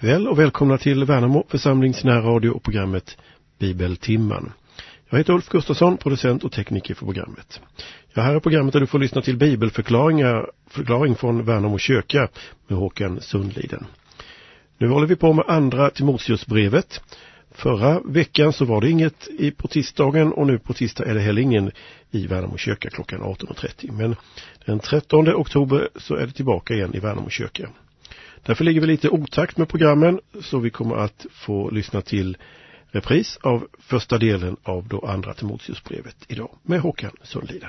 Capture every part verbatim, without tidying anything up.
kväll och välkomna till Värnamo församlings närradio och programmet Bibeltimman. Jag heter Ulf Gustafsson, producent och tekniker för programmet. Ja, här är programmet där du får lyssna till bibelförklaringar förklaring från Värnamo kyrka med Håkan Sundliden. Nu håller vi på med andra Timoteusbrevet. Förra veckan så var det inget i på tisdagen och nu på tisdag är det heller ingen i Värnamo kyrka klockan arton och trettio. Men den trettonde oktober så är det tillbaka igen i Värnamo kyrka. Därför ligger vi lite otakt med programmen så vi kommer att få lyssna till repris av första delen av då andra Timoteusbrevet idag med Håkan Sundliden.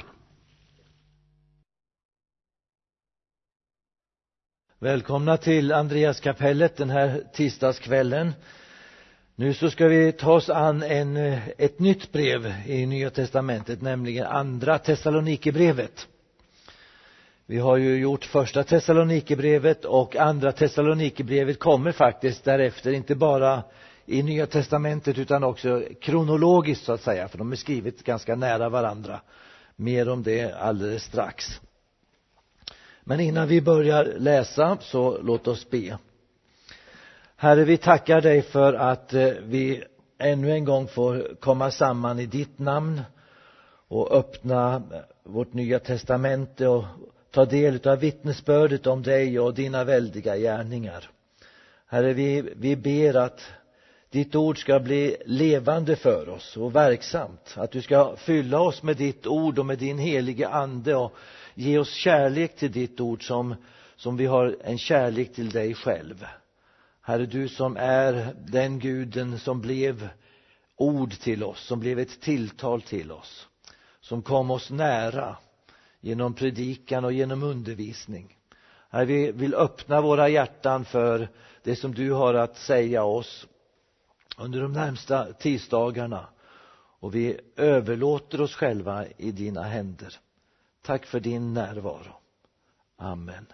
Välkomna till Andreaskapellet den här tisdagskvällen. Nu så ska vi ta oss an en, ett nytt brev i Nya testamentet, nämligen andra Thessalonikerbrevet. Vi har ju gjort första Thessalonikerbrevet och andra Thessalonikerbrevet kommer faktiskt därefter, inte bara i Nya testamentet utan också kronologiskt så att säga, för de är skrivit ganska nära varandra. Mer om det alldeles strax. Men innan vi börjar läsa så låt oss be. Herre, vi tackar dig för att vi ännu en gång får komma samman i ditt namn och öppna vårt Nya testamente och ta del av vittnesbördet om dig och dina väldiga gärningar. Herre, vi, vi ber att ditt ord ska bli levande för oss och verksamt. Att du ska fylla oss med ditt ord och med din helige ande och ge oss kärlek till ditt ord som, som vi har en kärlek till dig själv. Herre, du som är den guden som blev ord till oss, som blev ett tilltal till oss, som kom oss nära genom predikan och genom undervisning. Herre, vi vill öppna våra hjärtan för det som du har att säga oss under de närmsta tisdagarna. Och vi överlåter oss själva i dina händer. Tack för din närvaro. Amen.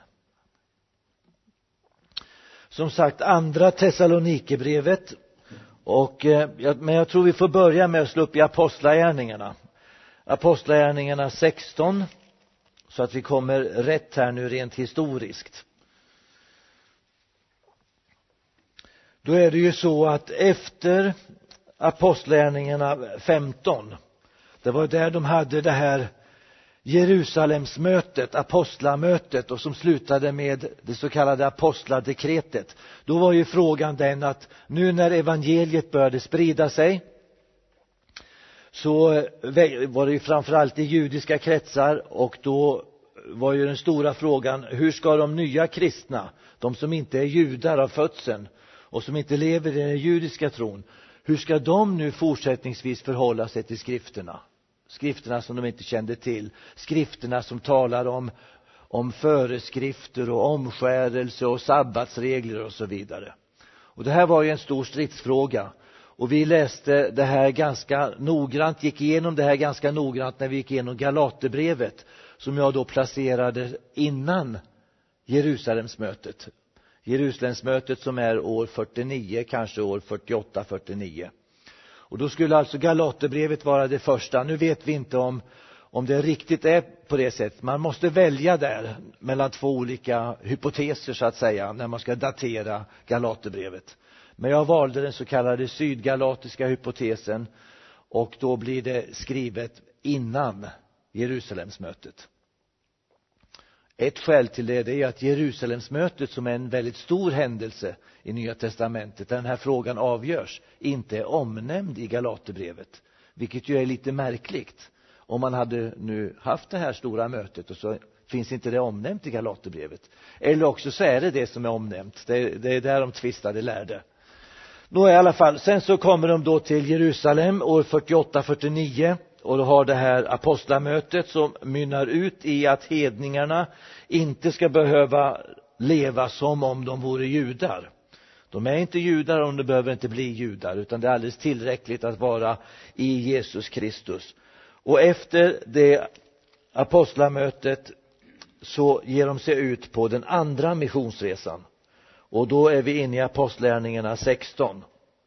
Som sagt, andra Thessalonikerbrevet. Och, eh, men jag tror vi får börja med att slå upp i Apostlagärningarna. Apostlagärningarna sexton. Så att vi kommer rätt här nu rent historiskt. Då är det ju så att efter Apostlagärningarna femton, det var där de hade det här Jerusalemsmötet, apostlamötet, och som slutade med det så kallade apostladekretet. Då var ju frågan den att nu när evangeliet började sprida sig så var det ju framförallt i judiska kretsar, och då var ju den stora frågan: hur ska de nya kristna, de som inte är judar av födseln och som inte lever i den judiska tron, hur ska de nu fortsättningsvis förhålla sig till skrifterna? Skrifterna som de inte kände till, skrifterna som talar om, om föreskrifter och omskärelse och sabbatsregler och så vidare. Och det här var ju en stor stridsfråga. Och vi läste det här ganska noggrant, gick igenom det här ganska noggrant när vi gick igenom Galaterbrevet, som jag då placerade innan Jerusalemsmötet. Jerusalemsmötet som är år fyrtionio, kanske år fyrtioåtta fyrtionio. Och då skulle alltså Galaterbrevet vara det första. Nu vet vi inte om, om det riktigt är på det sättet. Man måste välja där mellan två olika hypoteser så att säga när man ska datera Galaterbrevet. Men jag valde den så kallade sydgalatiska hypotesen, och då blir det skrivet innan Jerusalemsmötet. Ett skäl till det är att Jerusalemsmötet, som är en väldigt stor händelse i Nya testamentet, där den här frågan avgörs, inte är omnämnd i Galaterbrevet. Vilket ju är lite märkligt. Om man hade nu haft det här stora mötet och så finns inte det omnämnt i Galaterbrevet. Eller också så är det det som är omnämnt. Det, det är där de tvistade lärde. Då i alla fall, sen så kommer de då till Jerusalem år fyrtioåtta fyrtionio. Och då har det här apostlamötet som mynnar ut i att hedningarna inte ska behöva leva som om de vore judar. De är inte judar och de behöver inte bli judar, utan det är alldeles tillräckligt att vara i Jesus Kristus. Och efter det apostlamötet så ger de sig ut på den andra missionsresan. Och då är vi inne i Apostlagärningarna sexton.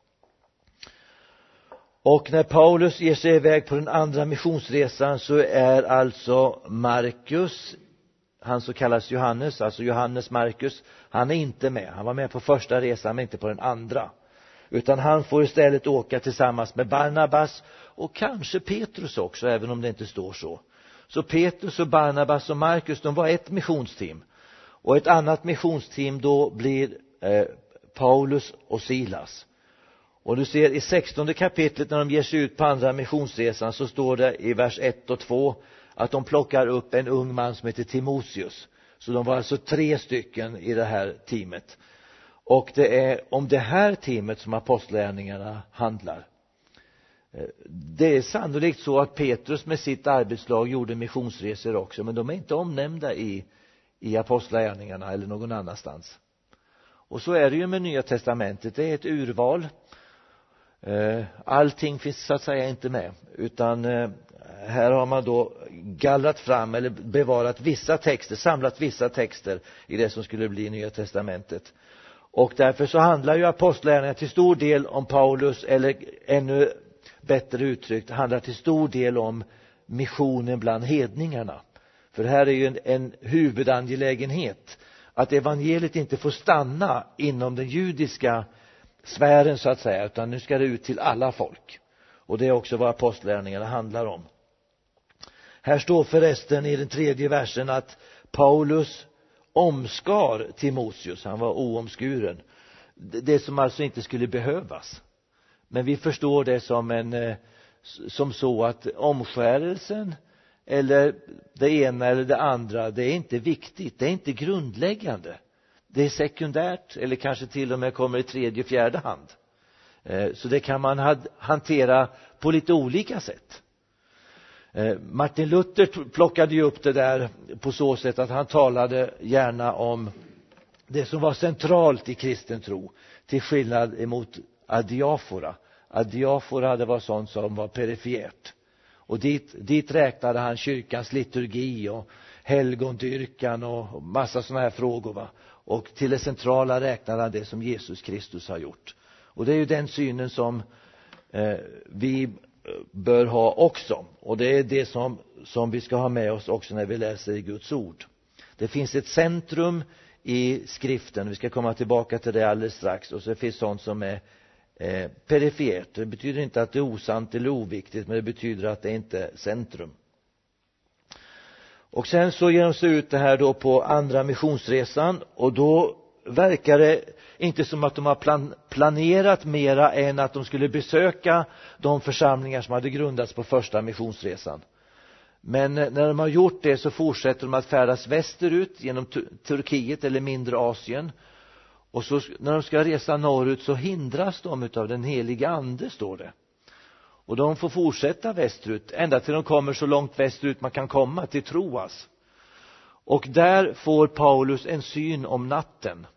Och när Paulus ger sig iväg på den andra missionsresan så är alltså Markus, han så kallas Johannes, alltså Johannes Markus, han är inte med. Han var med på första resan men inte på den andra. Utan han får istället åka tillsammans med Barnabas och kanske Petrus också, även om det inte står så. Så Petrus och Barnabas och Markus, de var ett missionsteam. Och ett annat missionsteam då blir eh, Paulus och Silas. Och du ser i sextonde kapitlet när de ger sig ut på andra missionsresan, så står det i vers ett och två att de plockar upp en ung man som heter Timotheus. Så de var alltså tre stycken i det här teamet. Och det är om det här teamet som apostlagärningarna handlar. Det är sannolikt så att Petrus med sitt arbetslag gjorde missionsresor också, men de är inte omnämnda i, i apostlagärningarna eller någon annanstans. Och så är det ju med Nya testamentet, det är ett urval. Allting finns så att säga inte med, utan här har man då gallrat fram eller bevarat vissa texter, samlat vissa texter i det som skulle bli Nya testamentet. Och därför så handlar ju apostlagärningarna till stor del om Paulus, eller ännu bättre uttryckt handlar till stor del om missionen bland hedningarna. För här är ju en, en huvudangelägenhet att evangeliet inte får stanna inom den judiska sfären så att säga, utan nu ska det ut till alla folk. Och det är också vad apostlagärningarna handlar om. Här står förresten i den tredje versen att Paulus omskar Timotheus, han var oomskuren. Det som alltså inte skulle behövas. Men vi förstår det som en som så att omskärelsen eller det ena eller det andra, det är inte viktigt, det är inte grundläggande. Det är sekundärt eller kanske till och med kommer i tredje och fjärde hand. Så det kan man hantera på lite olika sätt. Martin Luther plockade ju upp det där på så sätt att han talade gärna om det som var centralt i kristen tro, till skillnad emot adiafora. Adiafora, det var sånt som var perifert. Och dit, dit räknade han kyrkans liturgi och helgondyrkan och massa såna här frågor, va? Och till det centrala räknade han det som Jesus Kristus har gjort. Och det är ju den synen som eh, vi bör ha också. Och det är det som, som vi ska ha med oss också när vi läser i Guds ord. Det finns ett centrum i skriften, vi ska komma tillbaka till det alldeles strax. Och så finns sånt som är eh, perifert. Det betyder inte att det är osant eller oviktigt, men det betyder att det inte är centrum. Och sen så ger de sig ut det här då på andra missionsresan, och då verkar det inte som att de har plan- planerat mera än att de skulle besöka de församlingar som hade grundats på första missionsresan. Men när de har gjort det så fortsätter de att färdas västerut genom Tur- Turkiet eller mindre Asien. Och så när de ska resa norrut så hindras de av den heliga ande, står det. Och de får fortsätta västerut ända till de kommer så långt västerut man kan komma, till Troas. Och där får Paulus en syn om natten.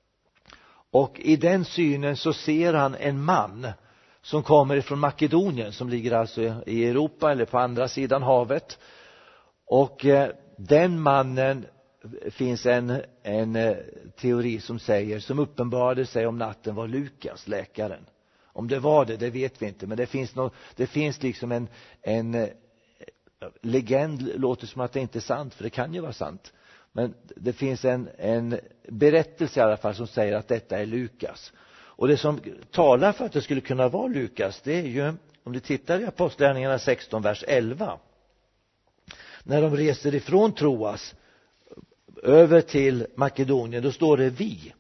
Och i den synen så ser han en man som kommer från Makedonien, som ligger alltså i Europa eller på andra sidan havet. Och eh, den mannen finns en, en eh, teori som säger, som uppenbarade sig om natten, var Lukas, läkaren. Om det var det, det vet vi inte. Men det finns, no, det finns liksom en, en eh, legend, låter som att det inte är sant, för det kan ju vara sant. Men det finns en, en berättelse i alla fall som säger att detta är Lukas. Och det som talar för att det skulle kunna vara Lukas, det är ju, om du tittar i Apostlagärningarna sexton, vers elva. När de reser ifrån Troas över till Makedonien, då står det vi.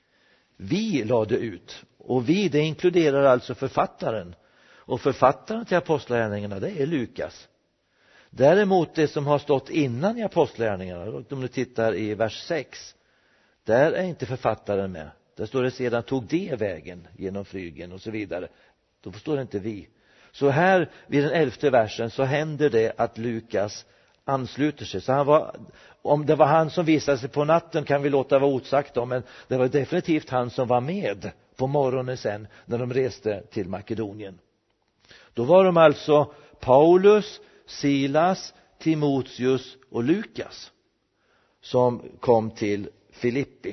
Vi lade ut. Och vi, det inkluderar alltså författaren. Och författaren till Apostlagärningarna, det är Lukas. Däremot det som har stått innan i Apostlagärningarna, om du tittar i vers sex, där är inte författaren med. Där står det sedan tog det vägen genom flygen och så vidare. Då förstår det inte vi. Så här vid den elfte versen så händer det att Lukas ansluter sig. Så han var, om det var han som visade sig på natten kan vi låta vara otsagt om, men det var definitivt han som var med på morgonen sen när de reste till Makedonien. Då var de alltså Paulus, Silas, Timotheus och Lukas som kom till Filippi.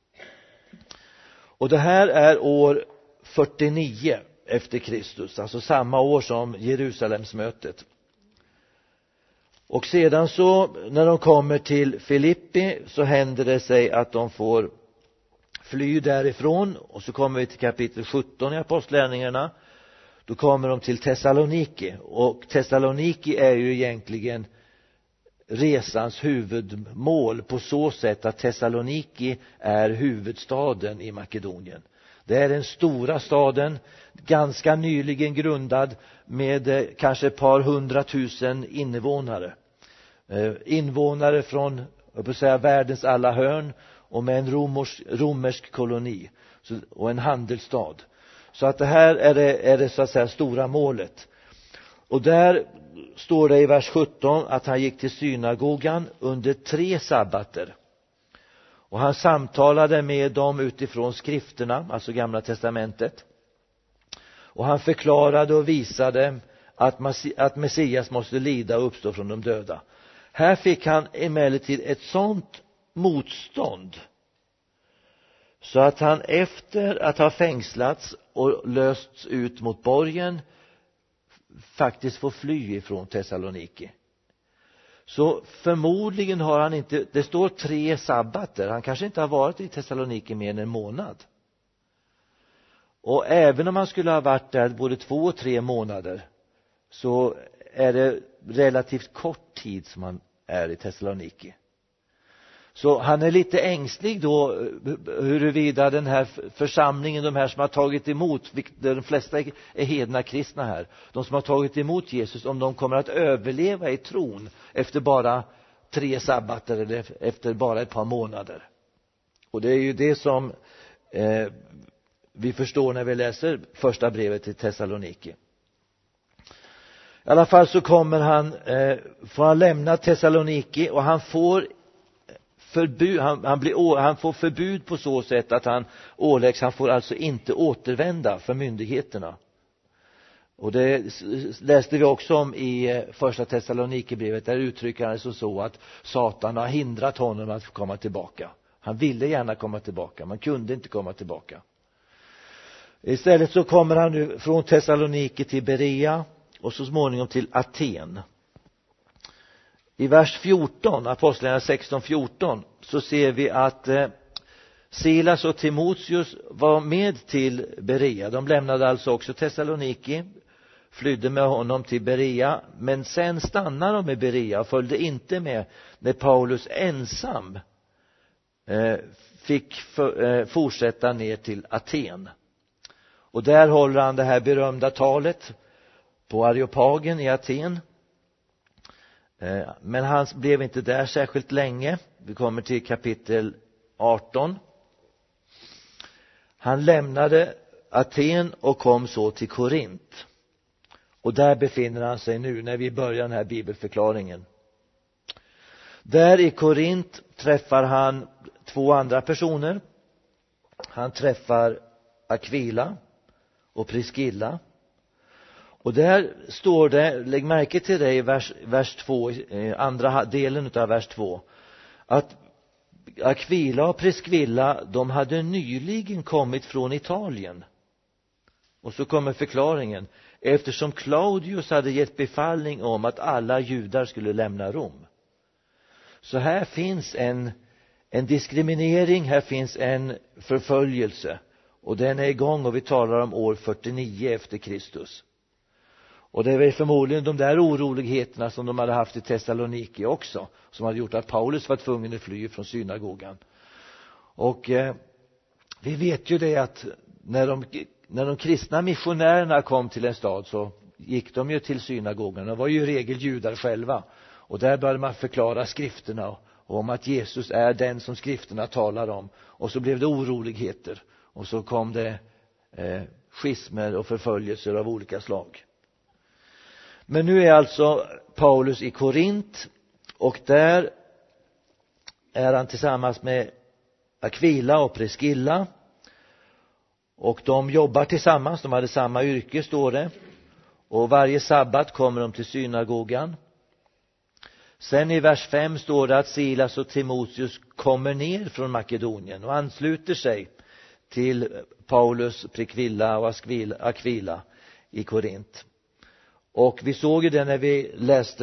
Och det här är år fyrtionio efter Kristus, alltså samma år som Jerusalemsmötet. Och sedan så när de kommer till Filippi så händer det sig att de får fly därifrån. Och så kommer vi till kapitel sjutton i Apostlagärningarna. Då kommer de till Thessaloniki. Och Thessaloniki är ju egentligen resans huvudmål på så sätt att Thessaloniki är huvudstaden i Makedonien. Det är den stora staden, ganska nyligen grundad med eh, kanske ett par hundratusen invånare. Eh, invånare från jag vill säga, världens alla hörn och med en romers, romersk koloni så, och en handelsstad. Så att det här är det, är det så att säga stora målet. Och där står det i vers sjutton att han gick till synagogan under tre sabbater. Och han samtalade med dem utifrån skrifterna, alltså Gamla testamentet. Och han förklarade och visade att, att Messias måste lida och uppstå från de döda. Här fick han emellertid ett sånt motstånd så att han efter att ha fängslats och lösts ut mot borgen faktiskt får fly ifrån Thessaloniki. Så förmodligen har han inte, det står tre sabbater, han kanske inte har varit i Thessaloniki mer än en månad. Och även om han skulle ha varit där både två och tre månader så är det relativt kort tid som han är i Thessaloniki. Så han är lite ängslig då huruvida den här församlingen, de här som har tagit emot, de flesta är hedna kristna här, de som har tagit emot Jesus, om de kommer att överleva i tron efter bara tre sabbater eller efter bara ett par månader. Och det är ju det som eh, vi förstår när vi läser första brevet till Thessaloniki. I alla fall så kommer han, eh, får han lämna Thessaloniki och han får förbud, han, han, blir, han får förbud på så sätt att han åläggs, han får alltså inte återvända för myndigheterna. Och det läste vi också om i första Thessaloniki-brevet, där uttrycker han det så att Satan har hindrat honom att komma tillbaka. Han ville gärna komma tillbaka, man kunde inte komma tillbaka. Istället så kommer han nu från Thessaloniki till Berea och så småningom till Aten. I vers fjorton, Apostlagärningarna sexton fjorton, så ser vi att eh, Silas och Timoteus var med till Berea. De lämnade alltså också Thessaloniki, flydde med honom till Berea, men sen stannade de i Berea och följde inte med när Paulus ensam eh, fick för, eh, fortsätta ner till Aten. Och där håller han det här berömda talet på Areopagen i Aten. Men han blev inte där särskilt länge. Vi kommer till kapitel arton. Han lämnade Aten och kom så till Korint. Och där befinner han sig nu när vi börjar den här bibelförklaringen. Där i Korint träffar han två andra personer. Han träffar Aquila och Priscilla. Och där står det, lägg märke till det i vers, vers två, andra delen av vers två, att Aquila och Priscilla, de hade nyligen kommit från Italien. Och så kommer förklaringen, eftersom Claudius hade gett befallning om att alla judar skulle lämna Rom. Så här finns en, en diskriminering, här finns en förföljelse. Och den är igång och vi talar om år fyrtionio efter Kristus. Och det är väl förmodligen de där oroligheterna som de hade haft i Thessaloniki också, som hade gjort att Paulus var tvungen att fly från synagogan. Och eh, vi vet ju det att när de, när de kristna missionärerna kom till en stad så gick de ju till synagogan. De var ju i regel judar själva. Och där började man förklara skrifterna om att Jesus är den som skrifterna talar om. Och så blev det oroligheter. Och så kom det eh, schismer och förföljelser av olika slag. Men nu är alltså Paulus i Korint och där är han tillsammans med Aquila och Priscilla. Och de jobbar tillsammans, de hade samma yrke står det. Och varje sabbat kommer de till synagogan. Sen i vers fem står det att Silas och Timoteus kommer ner från Makedonien och ansluter sig till Paulus, Priscilla och Aquila i Korint. Och vi såg ju det när vi läste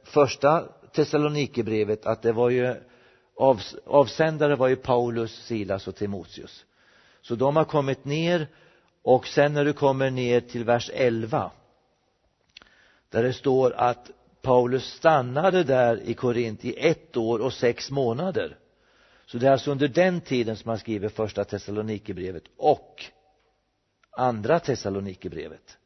första Thessalonikerbrevet att det var ju av, avsändare var ju Paulus, Silas och Timoteus. Så de har kommit ner, och sen när du kommer ner till vers elva där det står att Paulus stannade där i Korint i ett år och sex månader. Så det är alltså under den tiden som man skriver första Thessalonikerbrevet och andra Thessalonikerbrevet.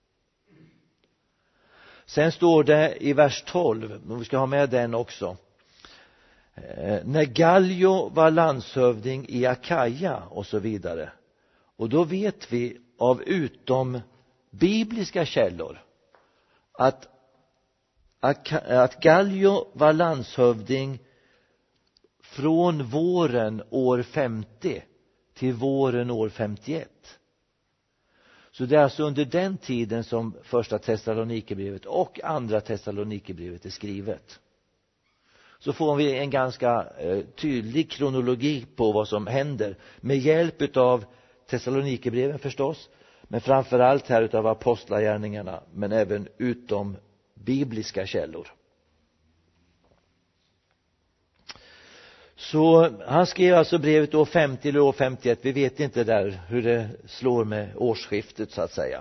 Sen står det i vers tolv, och vi ska ha med den också. Eh, när Gallio var landshövding i Akaja och så vidare. Och då vet vi av utom bibliska källor att, att Gallio var landshövding från våren år femtio till våren år femtioett. Så det är alltså under den tiden som första Thessalonikerbrevet och andra Thessalonikerbrevet är skrivet. Så får vi en ganska eh, tydlig kronologi på vad som händer med hjälp av Thessalonikerbreven förstås, men framförallt här utav apostlagärningarna, men även utom bibliska källor. Så han skrev alltså brevet år femtio eller år femtioett. Vi vet inte där hur det slår med årsskiftet så att säga.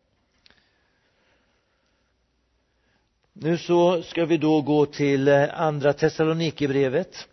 Nu så ska vi då gå till andra Thessalonikerbrevet.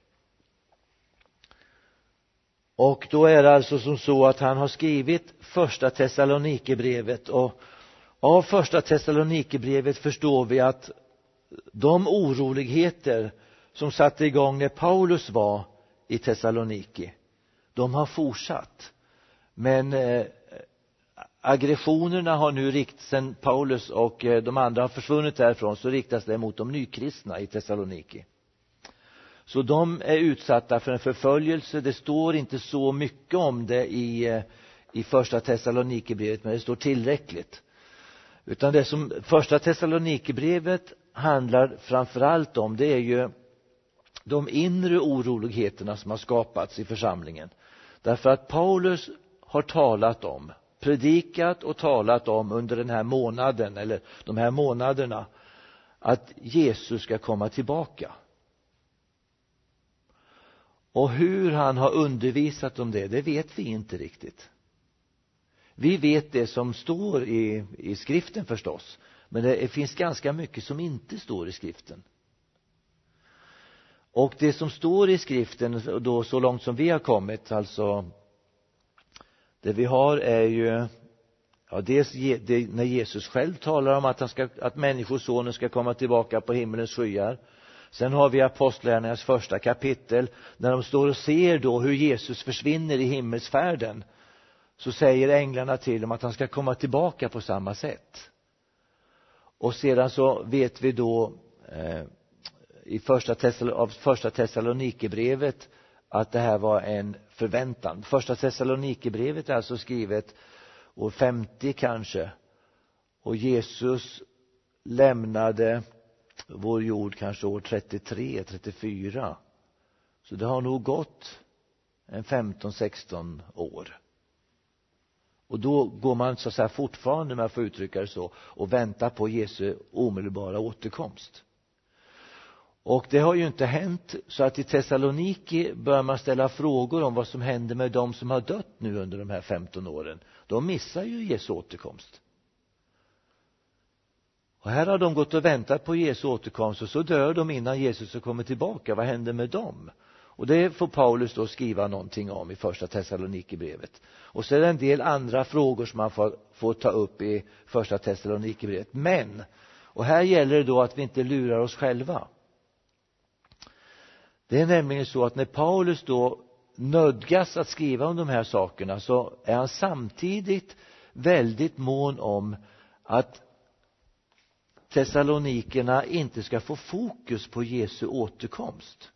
Och då är det alltså som så att han har skrivit första Thessalonikerbrevet, och av första Thessalonikerbrevet förstår vi att de oroligheter som satte igång när Paulus var i Thessaloniki, de har fortsatt. Men eh, aggressionerna har nu riktat, sen Paulus och eh, de andra har försvunnit därifrån, så riktas det mot de nykristna i Thessaloniki. Så de är utsatta för en förföljelse. Det står inte så mycket om det i, eh, i första Thessalonikerbrevet, men det står tillräckligt. Utan det som första Thessalonikerbrevet handlar framförallt om, det är ju de inre oroligheterna som har skapats i församlingen. Därför att Paulus har talat om, predikat och talat om under den här månaden, eller de här månaderna, att Jesus ska komma tillbaka. Och hur han har undervisat om det, det vet vi inte riktigt. Vi vet det som står i, i skriften förstås, men det finns ganska mycket som inte står i skriften. Och det som står i skriften då, så långt som vi har kommit, alltså det vi har är ju ja, dels det, när Jesus själv talar om att, han ska, att människosonen ska komma tillbaka på himmelens skyar. Sen har vi apostlagärningarnas första kapitel när de står och ser då hur Jesus försvinner i himmelsfärden. Så säger änglarna till dem att han ska komma tillbaka på samma sätt. Och sedan så vet vi då eh, i första, Thessal- av första Thessalonikerbrevet att det här var en förväntan. Första Thessalonikerbrevet är alltså skrivet år femtio kanske. Och Jesus lämnade vår jord kanske år trettiotre, trettiofyra. Så det har nog gått en femton sexton år. Och då går man så att säga fortfarande, med att få uttrycka det så, och väntar på Jesu omedelbara återkomst. Och det har ju inte hänt, så att i Thessaloniki bör man ställa frågor om vad som händer med de som har dött nu under de här femton åren. De missar ju Jesu återkomst. Och här har de gått och väntat på Jesu återkomst, och så dör de innan Jesus kommer tillbaka. Vad händer med dem? Och det får Paulus då skriva någonting om i första Thessalonikerbrevet. Och så är det en del andra frågor som man får, får ta upp i första Thessalonikerbrevet. Men, och här gäller det då att vi inte lurar oss själva. Det är nämligen så att när Paulus då nödgas att skriva om de här sakerna, så är han samtidigt väldigt mån om att Thessalonikerna inte ska få fokus på Jesu återkomst.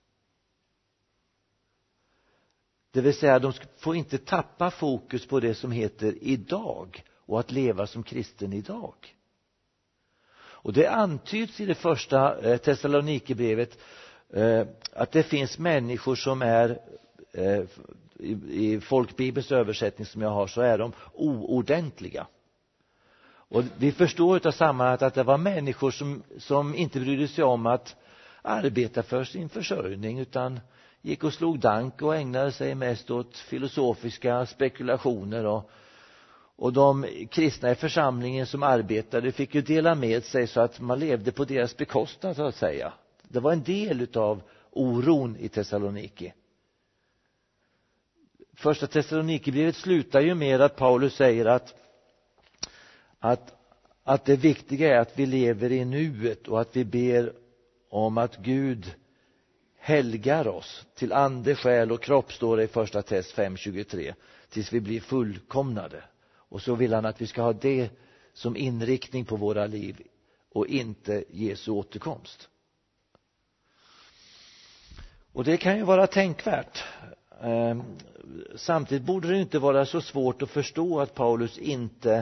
Det vill säga, de får inte tappa fokus på det som heter idag och att leva som kristen idag. Och det antyds i det första eh, Thessalonikerbrevet eh, att det finns människor som är eh, i, i folkbibelns översättning som jag har, så är de oordentliga. Och vi förstår av sammanhanget att det var människor som, som inte brydde sig om att arbeta för sin försörjning, utan gick och slog dank och ägnade sig mest åt filosofiska spekulationer. Och, och de kristna i församlingen som arbetade fick ju dela med sig så att man levde på deras bekostnad, så att säga. Det var en del av oron i Thessaloniki. Första Thessalonikerbrevet slutar ju med att Paulus säger att, att, att det viktiga är att vi lever i nuet och att vi ber om att Gud helgar oss till ande, själ och kropp, står det i första Tess fem tjugotre, tills vi blir fullkomnade. Och så vill han att vi ska ha det som inriktning på våra liv och inte Jesu återkomst. Och det kan ju vara tänkvärt. Samtidigt borde det inte vara så svårt att förstå att Paulus inte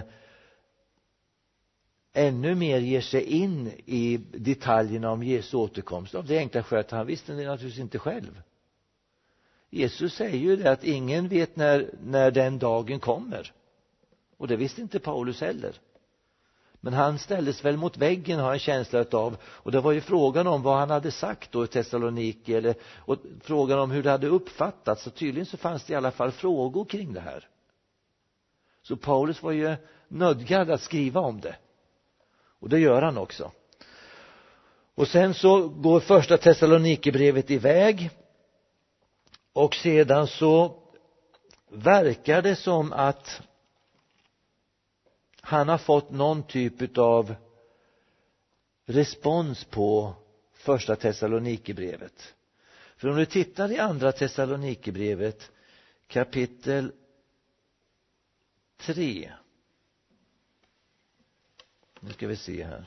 ännu mer ger sig in i detaljerna om Jesu återkomst. Av det enkla skälet att han visste det naturligtvis inte själv. Jesus säger ju det att ingen vet när, när den dagen kommer. Och det visste inte Paulus heller. Men han ställdes väl mot väggen, har en känsla av. Och det var ju frågan om vad han hade sagt då i Thessaloniki. Eller, och frågan om hur det hade uppfattats. Så tydligen så fanns det i alla fall frågor kring det här. Så Paulus var ju nödgad att skriva om det. Och det gör han också. Och sen så går första Thessalonikerbrevet iväg. Och sedan så verkar det som att han har fått någon typ av respons på första Thessalonikerbrevet. För om du tittar i andra Thessalonikerbrevet kapitel tre. Nu ska vi se här.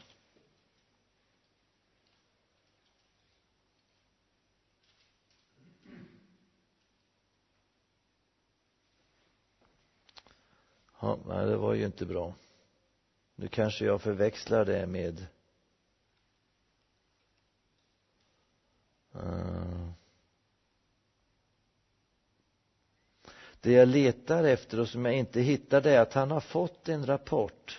Ja, nej, det var ju inte bra. Nu kanske jag förväxlar det med uh, det jag letar efter och som jag inte hittar, det är att han har fått en rapport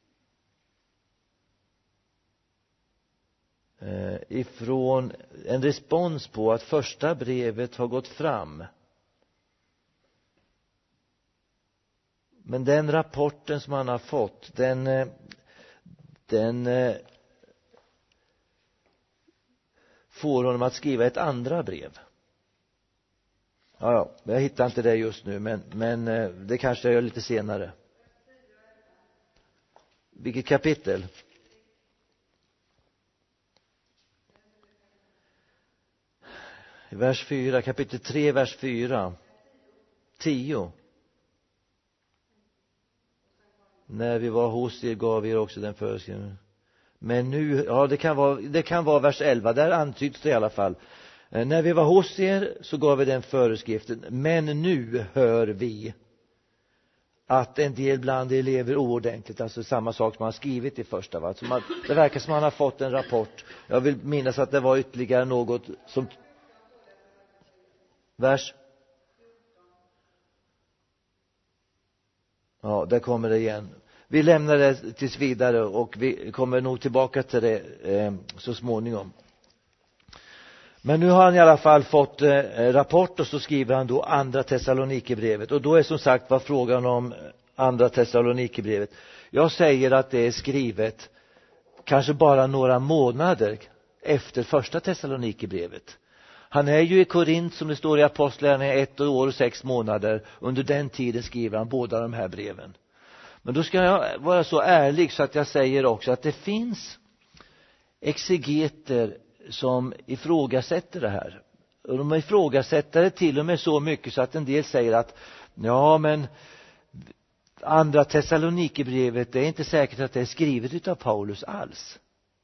uh, ifrån en respons på att första brevet har gått fram. Men den rapporten som han har fått, den, den får honom att skriva ett andra brev. Ja, ja, jag hittar inte det just nu, men, men det kanske jag gör lite senare. Vilket kapitel? Vers fyra, kapitel tre, vers fyra. Tio. När vi var hos er gav er också den föreskriften. Men nu, ja det kan vara, det kan vara vers elva, där antyds det i alla fall. När vi var hos er så gav vi den föreskriften. Men nu hör vi att en del bland er lever oordentligt. Alltså samma sak som han skrivit i första. Va? Man, det verkar som att han har fått en rapport. Jag vill minnas att det var ytterligare något som... Vers... Ja, där kommer det igen. Vi lämnar det tills vidare och vi kommer nog tillbaka till det eh, så småningom. Men nu har han i alla fall fått eh, rapport och så skriver han då andra Thessalonikerbrevet. Och då är som sagt var frågan om andra Thessalonikerbrevet. Jag säger att det är skrivet kanske bara några månader efter första Thessalonikerbrevet. Han är ju i Korint, som det står i Apostlagärningarna, ett år och sex månader. Under den tiden skriver han båda de här breven. Men då ska jag vara så ärlig så att jag säger också att det finns exegeter som ifrågasätter det här. Och de ifrågasätter det till och med så mycket så att en del säger att ja, men andra Thessalonikerbrevet, det är inte säkert att det är skrivet av Paulus alls.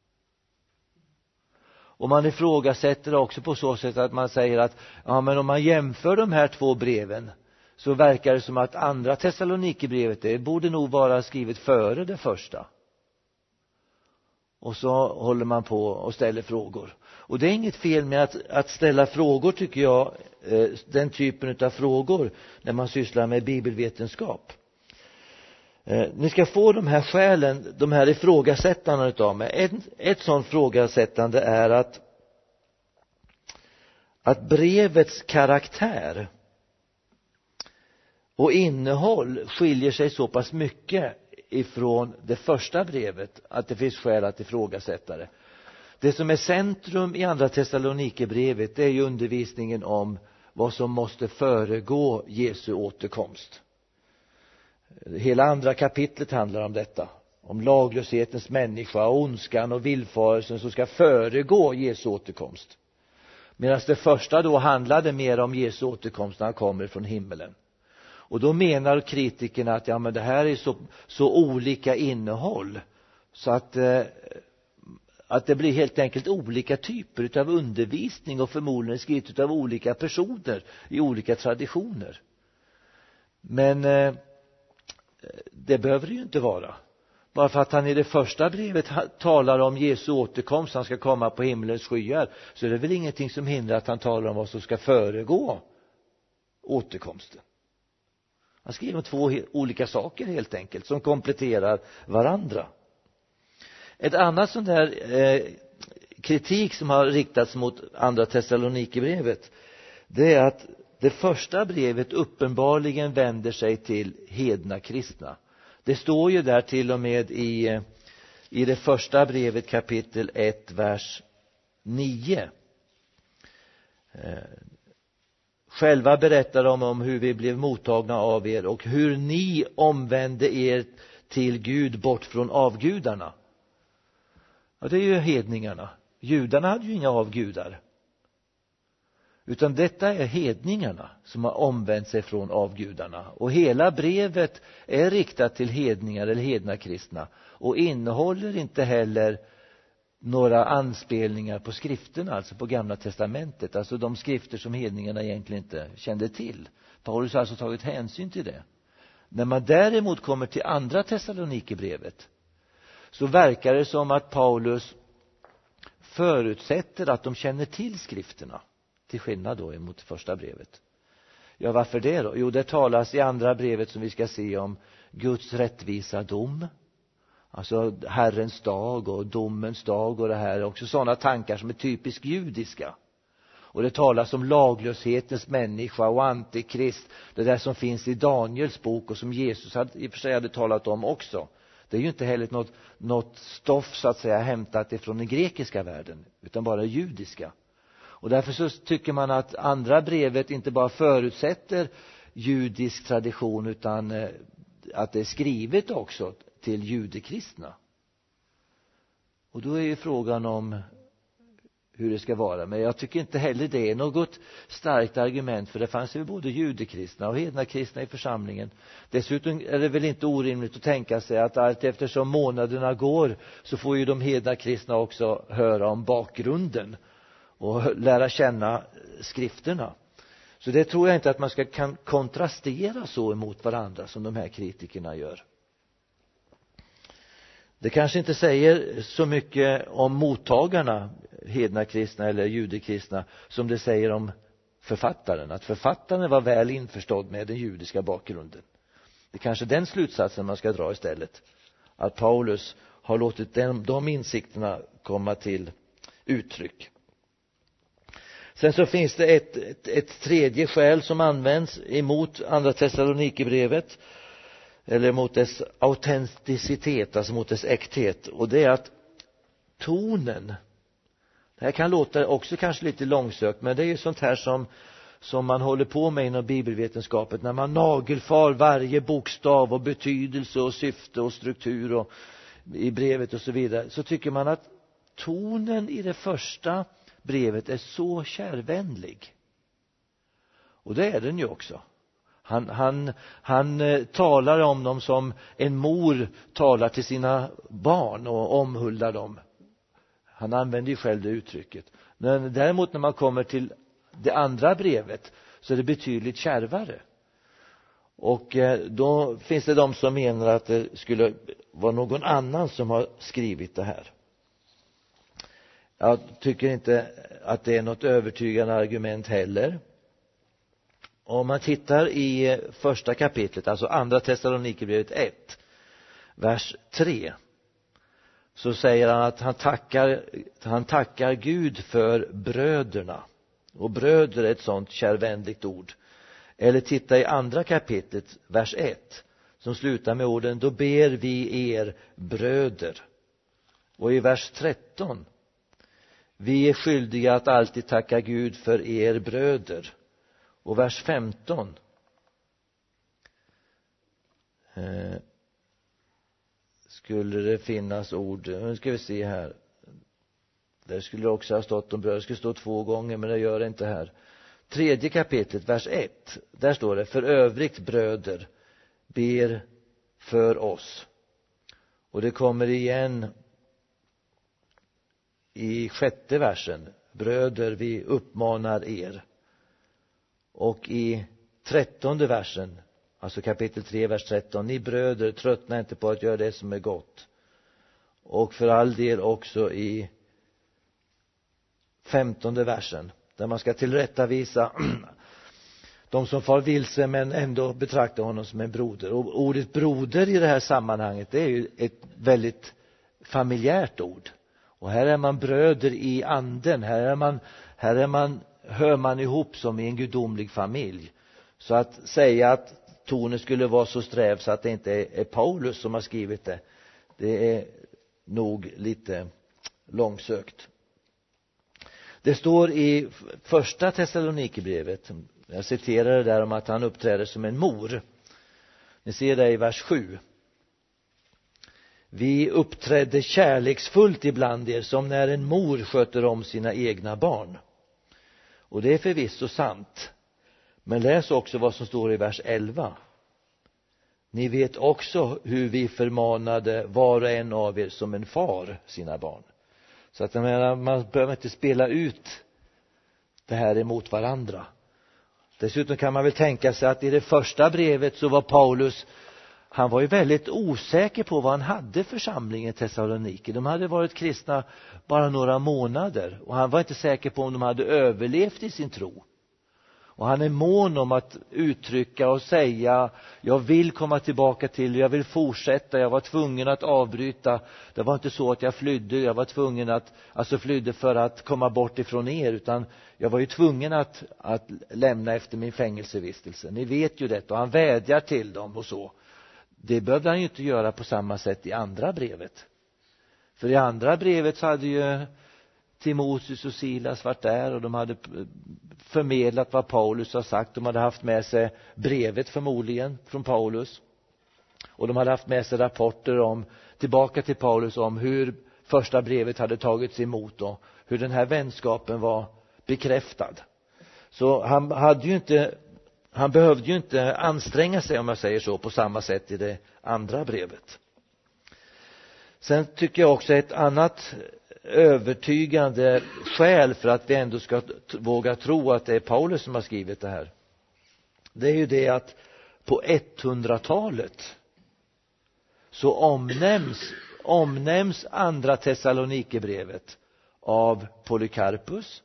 Och man ifrågasätter också på så sätt att man säger att ja, men om man jämför de här två breven så verkar det som att andra Thessalonikerbrevet, det borde nog vara skrivet före det första. Och så håller man på och ställer frågor. Och det är inget fel med att, att ställa frågor, tycker jag, den typen av frågor när man sysslar med bibelvetenskap. Eh, ni ska få de här skälen, de här ifrågasättarna utav mig. Ett, ett sådant ifrågasättande är att att brevets karaktär och innehåll skiljer sig så pass mycket ifrån det första brevet att det finns skäl att ifrågasätta det. Det som är centrum i andra Thessalonikerbrevet, det är ju undervisningen om vad som måste föregå Jesu återkomst. Hela andra kapitlet handlar om detta, om laglöshetens människa, ondskan och villfarelsen som ska föregå Jesu återkomst. Medan det första då handlade mer om Jesu återkomst när han kommer från himmelen. Och då menar kritikerna att ja, men det här är så, så olika innehåll så att, eh, att det blir helt enkelt olika typer av undervisning och förmodligen skrivet av olika personer i olika traditioner. Men eh, det behöver det ju inte vara. Bara för att han i det första brevet talar om Jesu återkomst, han ska komma på himmelens skyar, så är det väl ingenting som hindrar att han talar om vad som ska föregå återkomsten. Han skriver om två olika saker helt enkelt som kompletterar varandra. Ett annat sån där eh, kritik som har riktats mot andra Thessalonikerbrevet, det är att det första brevet uppenbarligen vänder sig till hedna kristna. Det står ju där till och med i, i det första brevet kapitel ett vers nio. Eh, Själva berättar de om hur vi blev mottagna av er och hur ni omvände er till Gud bort från avgudarna. Ja, det är ju hedningarna. Judarna hade ju inga avgudar. Utan detta är hedningarna som har omvänt sig från avgudarna. Och hela brevet är riktat till hedningar eller hedna kristna. Och innehåller inte heller några anspelningar på skrifterna, alltså på Gamla testamentet. Alltså de skrifter som hedningarna egentligen inte kände till. Paulus har alltså tagit hänsyn till det. När man däremot kommer till andra Thessalonikerbrevet så verkar det som att Paulus förutsätter att de känner till skrifterna. Till skillnad då emot första brevet. Ja, varför det då? Jo, det talas i andra brevet som vi ska se om Guds rättvisa dom. Alltså Herrens dag och domens dag och det här. Också sådana tankar som är typiskt judiska. Och det talas om laglöshetens människa och antikrist. Det där som finns i Daniels bok och som Jesus hade, i och för sig hade talat om också. Det är ju inte heller något, något stoff så att säga hämtat ifrån den grekiska världen. Utan bara judiska. Och därför så tycker man att andra brevet inte bara förutsätter judisk tradition utan eh, att det är skrivet också till judekristna. Och då är ju frågan om hur det ska vara. Men jag tycker inte heller det är något starkt argument, för det fanns ju både judekristna och hedna kristna i församlingen. Dessutom är det väl inte orimligt att tänka sig att allt eftersom månaderna går så får ju de hedna kristna också höra om bakgrunden och lära känna skrifterna. Så det tror jag inte att man ska kan kontrastera så emot varandra som de här kritikerna gör. Det kanske inte säger så mycket om mottagarna, hedna kristna eller judekristna, som det säger om författaren. Att författaren var väl införstådd med den judiska bakgrunden. Det är kanske den slutsatsen man ska dra istället. Att Paulus har låtit dem, de insikterna komma till uttryck. Sen så finns det ett, ett, ett tredje skäl som används emot andra Thessalonikerbrevet, eller mot dess autenticitet, alltså mot dess äkthet, och det är att tonen, det här kan låta också kanske lite långsökt, men det är ju sånt här som, som man håller på med inom bibelvetenskapet, när man nagelfar varje bokstav och betydelse och syfte och struktur och i brevet och så vidare, så tycker man att tonen i det första brevet är så kärvänlig. Och det är den ju också. Han, han, han eh, talar om dem som en mor talar till sina barn och omhuldar dem. Han använder ju själv det uttrycket. Men däremot när man kommer till det andra brevet så är det betydligt kärvare. Och eh, då finns det de som menar att det skulle vara någon annan som har skrivit det här. Jag tycker inte att det är något övertygande argument heller. Om man tittar i första kapitlet, alltså andra Thessalonikerbrevet ett, vers tre, så säger han att han tackar, han tackar Gud för bröderna. Och bröder är ett sånt kärvänligt ord. Eller titta i andra kapitlet, vers ett, som slutar med orden: då ber vi er bröder. Och i vers tretton: vi är skyldiga att alltid tacka Gud för er bröder. Och vers femton: eh, skulle det finnas ord, nu ska vi se här, där skulle det också ha stått om bröder, det skulle stå två gånger, men det gör det inte här. Tredje kapitlet, vers ett, där står det: för övrigt bröder, ber för oss. Och det kommer igen i sjätte versen: bröder, vi uppmanar er. Och i trettonde versen, alltså kapitel tre, vers tretton: ni bröder, tröttna inte på att göra det som är gott. Och för all del också i femtonde versen, där man ska tillrättavisa de som far vilse men ändå betraktar honom som en broder. Och ordet broder i det här sammanhanget, det är ju ett väldigt familjärt ord. Och här är man bröder i anden, här är man, här är man, hör man ihop som i en gudomlig familj. Så att säga att tonen skulle vara så sträv så att det inte är, är Paulus som har skrivit det, det är nog lite långsökt. Det står i första Thessalonikerbrevet, jag citerar det där om att han uppträder som en mor. Ni ser det i vers sju. Vi uppträdde kärleksfullt ibland er, som när en mor sköter om sina egna barn. Och det är förvisso sant. Men läs också vad som står i vers elva. Ni vet också hur vi förmanade var och en av er som en far sina barn. Så att jag menar, man behöver inte spela ut det här emot varandra. Dessutom kan man väl tänka sig att i det första brevet så var Paulus, han var ju väldigt osäker på vad han hade församlingen i Thessaloniki. De hade varit kristna bara några månader och han var inte säker på om de hade överlevt i sin tro. Och han är mån om att uttrycka och säga: jag vill komma tillbaka till, jag vill fortsätta, jag var tvungen att avbryta. Det var inte så att jag flydde, jag var tvungen att, alltså flydde för att komma bort ifrån er, utan jag var ju tvungen att, att lämna efter min fängelsevistelse. Ni vet ju detta, och han vädjar till dem och så. Det behövde han ju inte göra på samma sätt i andra brevet. För i andra brevet så hade ju Timoteus och Silas varit där och de hade förmedlat vad Paulus har sagt. De hade haft med sig brevet förmodligen från Paulus. Och de hade haft med sig rapporter om, tillbaka till Paulus, om hur första brevet hade tagits emot och hur den här vänskapen var bekräftad. Så han hade ju inte, han behövde ju inte anstränga sig, om jag säger så, på samma sätt i det andra brevet. Sen tycker jag också ett annat övertygande skäl för att vi ändå ska t- våga tro att det är Paulus som har skrivit det här. Det är ju det att på etthundratalet så omnämns, omnämns andra Thessalonikerbrevet av Polycarpus,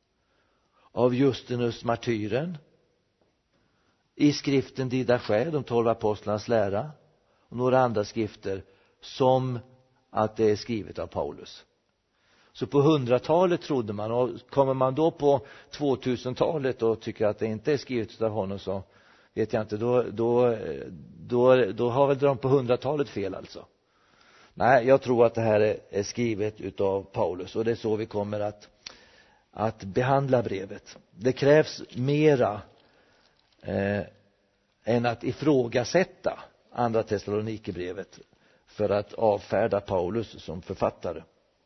av Justinus martyren, i skriften Didache, de tolv apostlarnas lära, och några andra skrifter, som att det är skrivet av Paulus. Så på hundratalet trodde man, och kommer man då på tvåtusentalet och tycker att det inte är skrivet av honom, så vet jag inte, då, då, då, då har väl de på hundratalet fel alltså. Nej, jag tror att det här är, är skrivet utav Paulus, och det är så vi kommer att, att behandla brevet. Det krävs mera eh, än att ifrågasätta andra Thessalonikerbrevet för att avfärda Paulus som författare.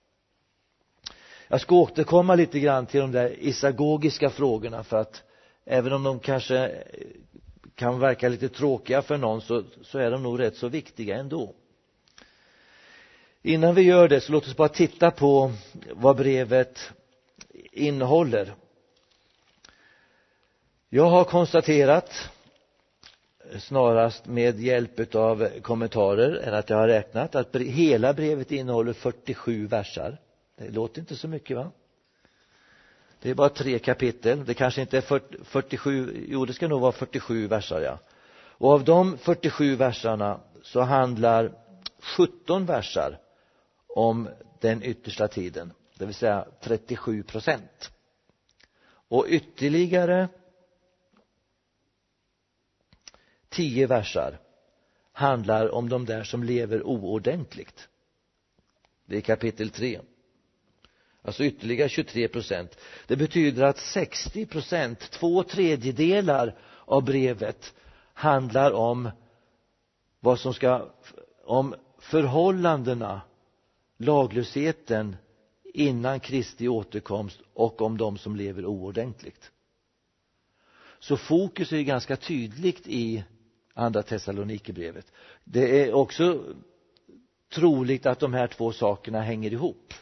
Jag ska återkomma lite grann till de där isagogiska frågorna, för att även om de kanske kan verka lite tråkiga för någon, så, så är de nog rätt så viktiga ändå. Innan vi gör det så låt oss bara titta på vad brevet innehåller. Jag har konstaterat, snarast med hjälp av kommentarer än att jag har räknat, att hela brevet innehåller fyrtiosju versar. Det låter inte så mycket, va? Det är bara tre kapitel. Det kanske inte är fyrtiosju, jo det ska nog vara fyrtiosju versar, ja. Och av de fyrtiosju versarna så handlar sjutton versar om den yttersta tiden, det vill säga trettiosju procent. Och ytterligare tio versar handlar om de där som lever oordentligt. Det är kapitel tre. Alltså ytterligare tjugotre procent. Det betyder att sextio procent, två tredjedelar av brevet handlar om vad som ska, om förhållandena, laglösheten innan Kristi återkomst och om de som lever oordentligt. Så fokus är ganska tydligt i andra Thessalonikerbrevet. Det är också troligt att de här två sakerna hänger ihop.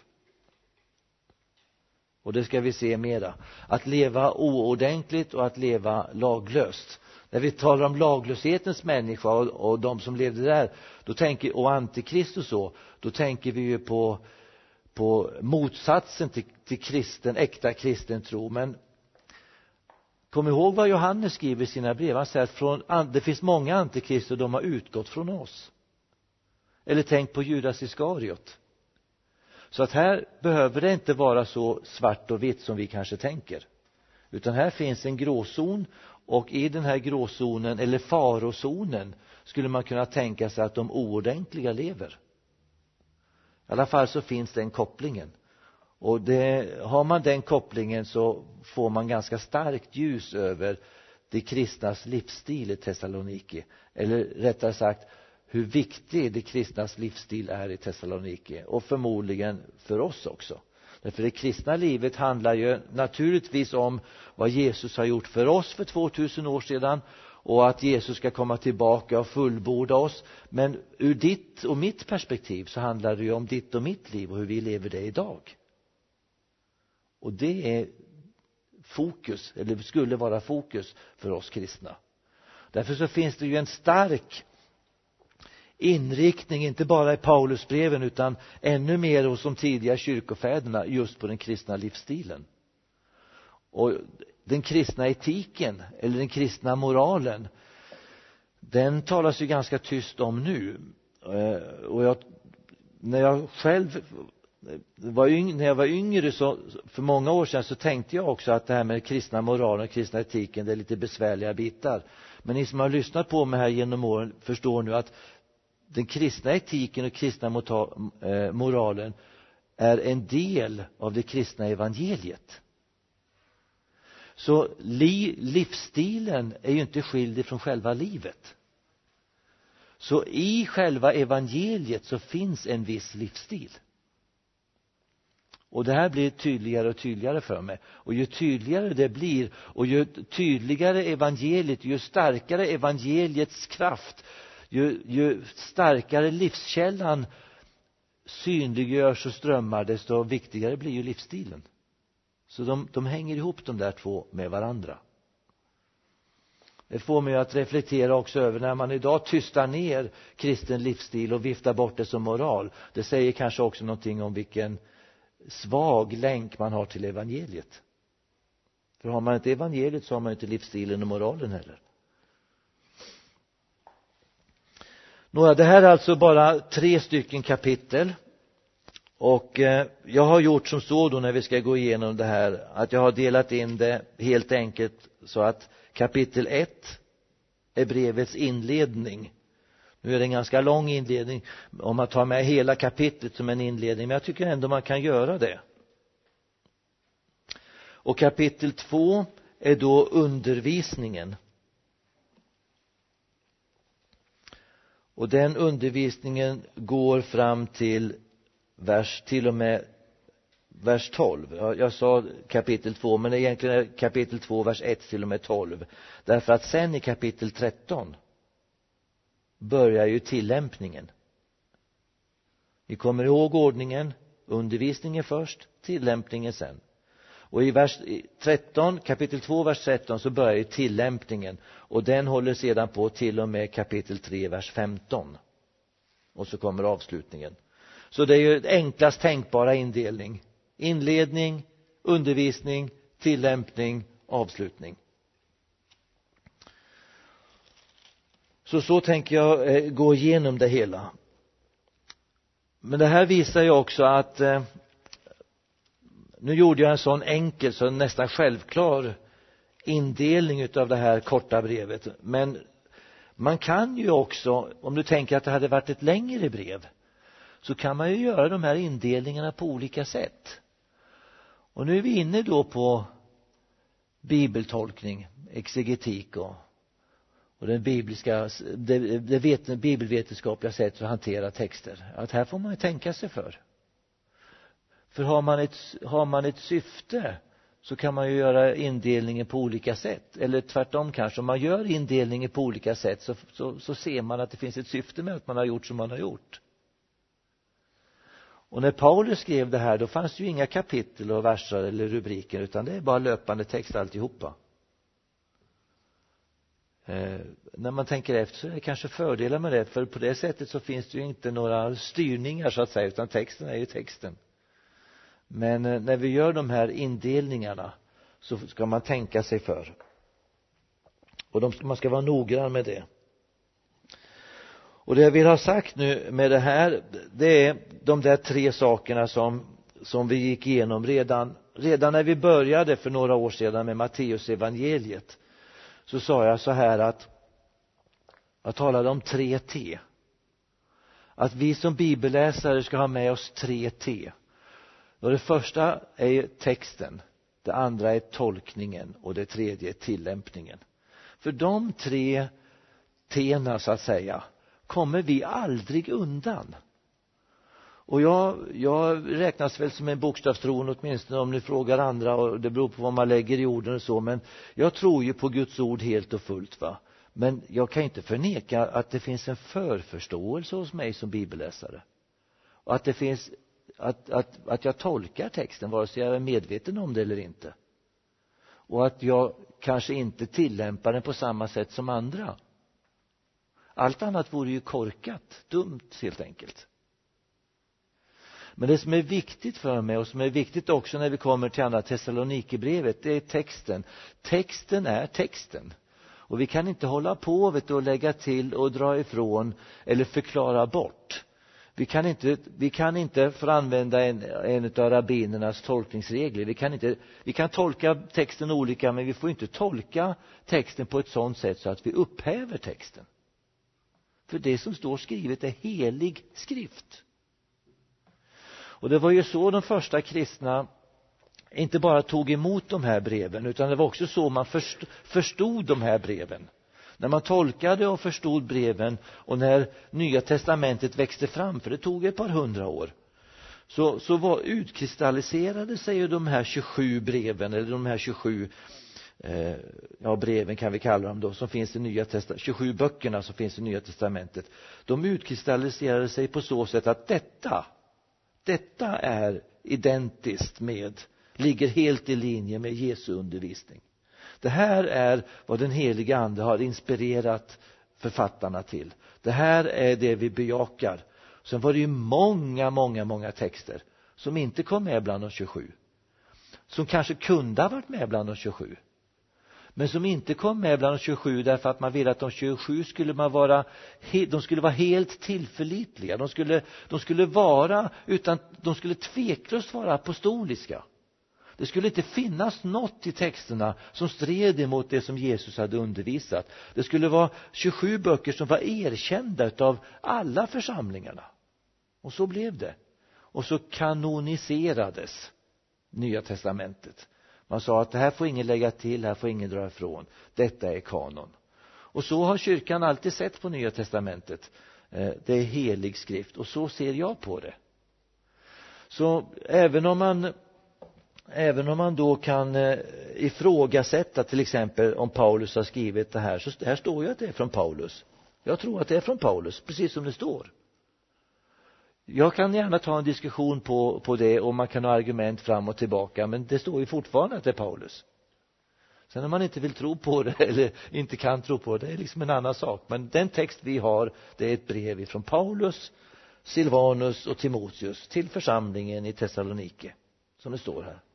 Och det ska vi se mera. Att leva oordentligt och att leva laglöst. När vi talar om laglöshetens människa och, och de som levde där, då tänker, och antikrist och så, då tänker vi ju på, på motsatsen till, till kristen, äkta kristen tro. Men kom ihåg vad Johannes skriver i sina brev. Han säger att från, det finns många antikrister och de har utgått från oss. Eller tänk på Judas Iskariot. Så att här behöver det inte vara så svart och vitt som vi kanske tänker. Utan här finns en gråzon, och i den här gråzonen eller farozonen skulle man kunna tänka sig att de oordentliga lever. I alla fall så finns den kopplingen. Och det, har man den kopplingen så får man ganska starkt ljus över det kristnas livsstil i Thessaloniki. Eller rättare sagt hur viktig det kristnas livsstil är i Thessaloniki. Och förmodligen för oss också. Därför det kristna livet handlar ju naturligtvis om vad Jesus har gjort för oss för tvåtusen år sedan. Och att Jesus ska komma tillbaka och fullborda oss. Men ur ditt och mitt perspektiv så handlar det ju om ditt och mitt liv och hur vi lever det idag. Och det är fokus, eller skulle vara fokus för oss kristna. Därför så finns det ju en stark inriktning, inte bara i Paulusbreven utan ännu mer hos de tidiga kyrkofäderna, just på den kristna livsstilen. Och den kristna etiken, eller den kristna moralen, den talas ju ganska tyst om nu. Och jag, när jag själv var yng, när jag var yngre så, för många år sedan, så tänkte jag också att det här med kristna moralen och kristna etiken, det är lite besvärliga bitar. Men ni som har lyssnat på mig här genom åren förstår nu att den kristna etiken och kristna moralen är en del av det kristna evangeliet. Så li, livsstilen är ju inte skild från själva livet. Så i själva evangeliet så finns en viss livsstil. Och det här blir tydligare och tydligare för mig. Och ju tydligare det blir, och ju tydligare evangeliet, ju starkare evangeliets kraft, ju, ju starkare livskällan synliggörs och strömmar, desto viktigare blir ju livsstilen. Så de, de hänger ihop de där två med varandra. Det får mig att reflektera också över när man idag tystar ner kristen livsstil och viftar bort det som moral. Det säger kanske också någonting om vilken svag länk man har till evangeliet. För har man inte evangeliet så har man inte livsstilen och moralen heller. Nåja, det här är alltså bara tre stycken kapitel. Och eh, jag har gjort som så då när vi ska gå igenom det här, att jag har delat in det helt enkelt så att kapitel ett är brevets inledning. Nu är det en ganska lång inledning om man tar med hela kapitlet som en inledning, men jag tycker ändå man kan göra det. Och kapitel två är då undervisningen. Och den undervisningen går fram till vers till och med vers tolv. Jag, jag sa kapitel två, men egentligen är kapitel två vers ett till och med tolv. Därför att sen i kapitel tretton börjar ju tillämpningen. Ni kommer ihåg ordningen, undervisningen först, tillämpningen sen. Och i vers tretton, kapitel två vers tretton så börjar ju tillämpningen, och den håller sedan på till och med kapitel tre vers femton. Och så kommer avslutningen. Så det är ju enklast tänkbara indelning. Inledning, undervisning, tillämpning, avslutning. Så så tänker jag eh, gå igenom det hela. Men det här visar ju också att eh, nu gjorde jag en sån enkel, så nästan självklar indelning utav det här korta brevet. Men man kan ju också, om du tänker att det hade varit ett längre brev, så kan man ju göra de här indelningarna på olika sätt. Och nu är vi inne då på bibeltolkning, exegetik och, och den bibliska, det, det vet, bibelvetenskapliga sätt att hantera texter. Att här får man ju tänka sig för. För har man ett, har man ett syfte, så kan man ju göra indelningen på olika sätt. Eller tvärtom kanske, om man gör indelningen på olika sätt, så, så, så ser man att det finns ett syfte med att man har gjort som man har gjort. Och när Paulus skrev det här, då fanns det ju inga kapitel och verser eller rubriker, utan det är bara löpande text alltihopa. Eh, när man tänker efter så är det kanske fördelar med det, för på det sättet så finns det ju inte några styrningar så att säga, utan texten är ju texten. Men eh, när vi gör de här indelningarna så ska man tänka sig för. Och de, man ska vara noggrann med det. Och det jag vill ha sagt nu med det här, det är de där tre sakerna som, som vi gick igenom redan, redan när vi började för några år sedan med Matteus evangeliet. Så sa jag så här att jag talade om tre T. Att vi som bibelläsare ska ha med oss tre T. Och det första är texten, det andra är tolkningen och det tredje är tillämpningen. För de tre T'na så att säga kommer vi aldrig undan. Och jag, jag räknas väl som en bokstavstron, åtminstone om ni frågar andra, och det beror på vad man lägger i orden och så, men jag tror ju på Guds ord helt och fullt, va. Men jag kan inte förneka att det finns en förförståelse hos mig som bibelläsare. Och att det finns att, att, att jag tolkar texten vare sig jag är medveten om det eller inte. Och att jag kanske inte tillämpar den på samma sätt som andra. Allt annat vore ju korkat, dumt helt enkelt. Men det som är viktigt för mig, och som är viktigt också när vi kommer till andra Thessalonikerbrevet, det är texten. Texten är texten. Och vi kan inte hålla på vet du, och lägga till och dra ifrån eller förklara bort. Vi kan inte, vi kan inte för att använda en, en av rabbinernas tolkningsregler. Vi kan, inte, vi kan tolka texten olika, men vi får inte tolka texten på ett sådant sätt så att vi upphäver texten. För det som står skrivet är helig skrift. Och det var ju så de första kristna inte bara tog emot de här breven, utan det var också så man förstod de här breven. När man tolkade och förstod breven, och när Nya testamentet växte fram, för det tog ett par hundra år, så, så var, utkristalliserade sig ju de här tjugosju breven, eller de här tjugosju eh, ja, breven kan vi kalla dem då, som finns i Nya testamentet, tjugosju böckerna som finns i Nya testamentet. De utkristalliserade sig på så sätt att detta, detta är identiskt med, ligger helt i linje med Jesu undervisning. Det här är vad den heliga ande har inspirerat författarna till. Det här är det vi bejakar. Sen var det ju många, många, många texter som inte kom med bland de tjugosju. Som kanske kunde ha varit med bland de tjugosju. Men som inte kom med bland de tjugosju därför att man ville att de tjugosju skulle man vara, de skulle vara helt tillförlitliga. De skulle, de skulle vara, utan de skulle tveklöst vara apostoliska. Det skulle inte finnas något i texterna som stred emot det som Jesus hade undervisat. Det skulle vara tjugosju böcker som var erkända av alla församlingarna. Och så blev det. Och så kanoniserades Nya testamentet. Man sa att det här får ingen lägga till, här får ingen dra ifrån. Detta är kanon. Och så har kyrkan alltid sett på Nya testamentet. Det är helig skrift, och så ser jag på det. Så även om man Även om man då kan eh, ifrågasätta till exempel om Paulus har skrivit det här, så här står ju att det är från Paulus. Jag tror att det är från Paulus, precis som det står. Jag kan gärna ta en diskussion på, på det, och man kan ha argument fram och tillbaka, men det står ju fortfarande att det är Paulus. Sen om man inte vill tro på det eller inte kan tro på det, det är liksom en annan sak. Men den text vi har, det är ett brev från Paulus, Silvanus och Timoteus till församlingen i Thessalonike, som det står här.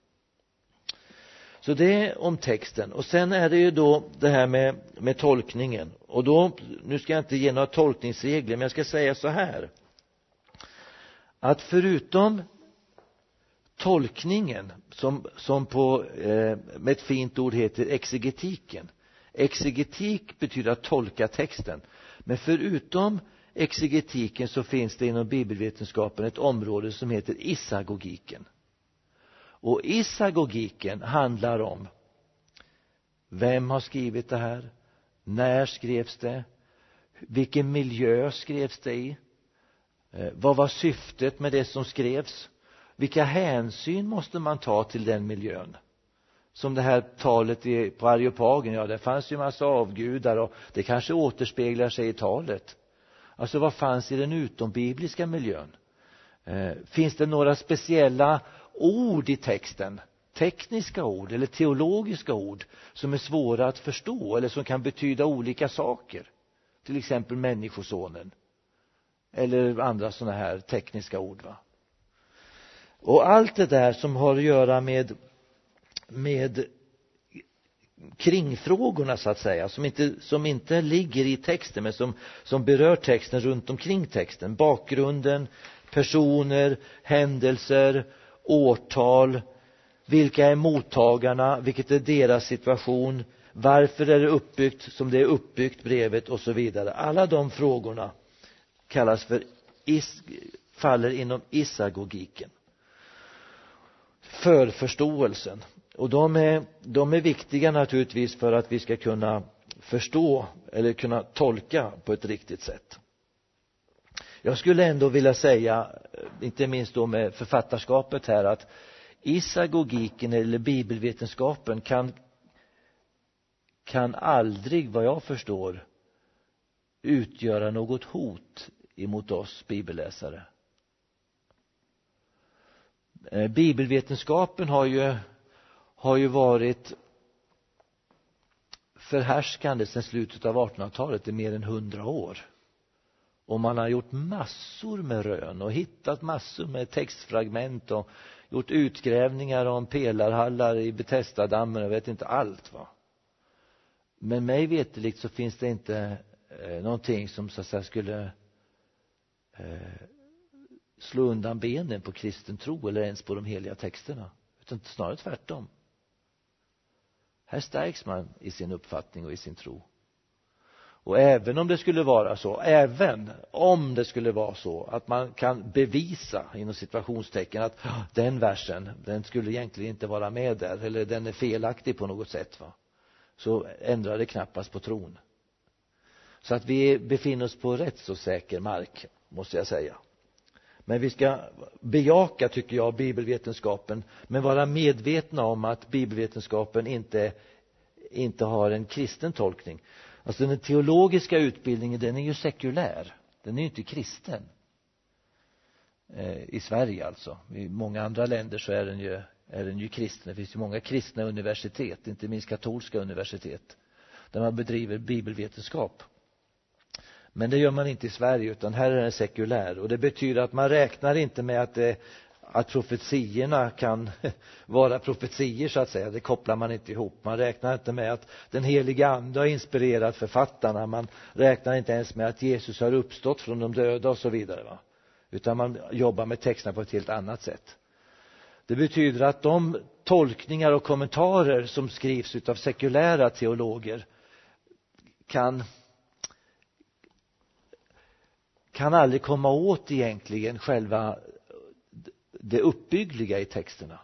Så det är om texten. Och sen är det ju då det här med, med tolkningen. Och då, nu ska jag inte ge några tolkningsregler, men jag ska säga så här. att förutom tolkningen som, som på, eh, med ett fint ord heter exegetiken. Exegetik betyder att tolka texten. Men förutom exegetiken så finns det inom bibelvetenskapen ett område som heter isagogiken. Och isagogiken handlar om vem har skrivit det här, när skrevs det, vilken miljö skrevs det i, vad var syftet med det som skrevs, vilka hänsyn måste man ta till den miljön. Som det här talet på Areopagen, ja det fanns ju massa avgudar och det kanske återspeglar sig i talet. Alltså vad fanns i den utombibliska miljön? Eh, finns det några speciella ord i texten, tekniska ord eller teologiska ord som är svåra att förstå eller som kan betyda olika saker? Till exempel människosonen eller andra sådana här tekniska ord, va? Och allt det där som har att göra med med kringfrågorna så att säga, som inte, som inte ligger i texten men som, som berör texten runt omkring texten. Bakgrunden, personer, händelser, årtal, vilka är mottagarna, vilket är deras situation, varför är det uppbyggt som det är uppbyggt brevet och så vidare. Alla de frågorna kallas för is, faller inom isagogiken. Förförståelsen. Och de är, de är viktiga naturligtvis för att vi ska kunna förstå eller kunna tolka på ett riktigt sätt. Jag skulle ändå vilja säga, inte minst då med författarskapet här, att isagogiken eller bibelvetenskapen kan, kan aldrig, vad jag förstår, utgöra något hot emot oss bibelläsare. Bibelvetenskapen har ju har ju varit förhärskande sedan slutet av artonhundratalet i mer än hundra år. Och man har gjort massor med rön och hittat massor med textfragment och gjort utgrävningar om pelarhallar i Betesda-dammen och vet inte allt, va. Men mig veterligt så finns det inte eh, någonting som så att säga skulle eh, slå undan benen på kristen tro eller ens på de heliga texterna. Utan snarare tvärtom. Här stärks man i sin uppfattning och i sin tro. Och även om det skulle vara så, även om det skulle vara så att man kan bevisa inom situationstecken att den versen, den skulle egentligen inte vara med där, eller den är felaktig på något sätt, va? Så ändrar det knappast på tron. Så att vi befinner oss på rätt så säker mark, måste jag säga. Men vi ska bejaka, tycker jag, bibelvetenskapen, men vara medvetna om att bibelvetenskapen inte, inte har en kristen tolkning. Alltså den teologiska utbildningen, den är ju sekulär. Den är ju inte kristen. Eh, I Sverige alltså. I många andra länder så är den ju, är den ju kristen. Det finns ju många kristna universitet, inte minst katolska universitet, där man bedriver bibelvetenskap. Men det gör man inte i Sverige, utan här är den sekulär. Och det betyder att man räknar inte med att, det, att profetierna kan vara profetier så att säga. Det kopplar man inte ihop. Man räknar inte med att den heliga ande har inspirerat författarna. Man räknar inte ens med att Jesus har uppstått från de döda och så vidare, va? Utan man jobbar med texterna på ett helt annat sätt. Det betyder att de tolkningar och kommentarer som skrivs av sekulära teologer kan... kan aldrig komma åt egentligen själva det uppbyggliga i texterna.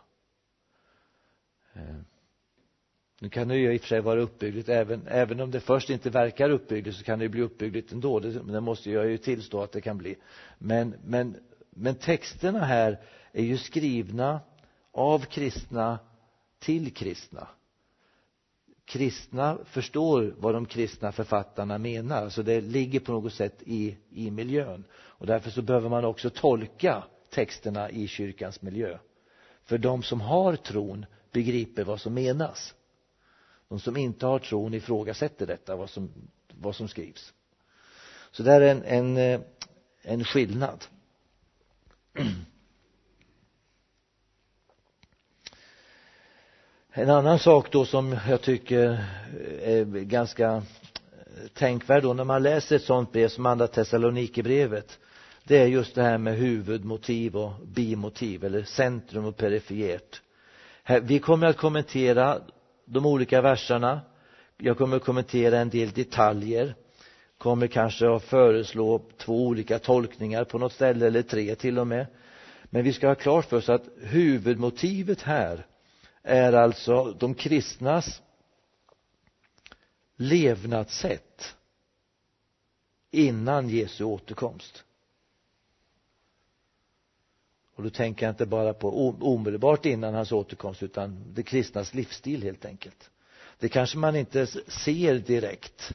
Nu kan det ju i och för sig vara uppbyggligt, även, även om det först inte verkar uppbyggligt så kan det bli uppbyggligt ändå. Det, det måste jag ju tillstå att det kan bli. Men, men, men texterna här är ju skrivna av kristna till kristna. Kristna förstår vad de kristna författarna menar. Så det ligger på något sätt i, i miljön. Och därför så behöver man också tolka texterna i kyrkans miljö. För de som har tron begriper vad som menas. De som inte har tron ifrågasätter detta, vad som, vad som skrivs. Så det är en, en, en skillnad. En annan sak då som jag tycker är ganska tänkvärd då när man läser ett sånt brev som andra Thessalonikerbrevet, det är just det här med huvudmotiv och bimotiv, eller centrum och perifert. Vi kommer att kommentera de olika verserna. Jag kommer att kommentera en del detaljer. Kommer kanske att föreslå två olika tolkningar på något ställe, eller tre till och med. Men vi ska ha klart för oss att huvudmotivet här är alltså de kristnas levnadssätt innan Jesu återkomst. Och då tänker jag inte bara på omedelbart innan hans återkomst, utan det kristnas livsstil helt enkelt. Det kanske man inte ser direkt.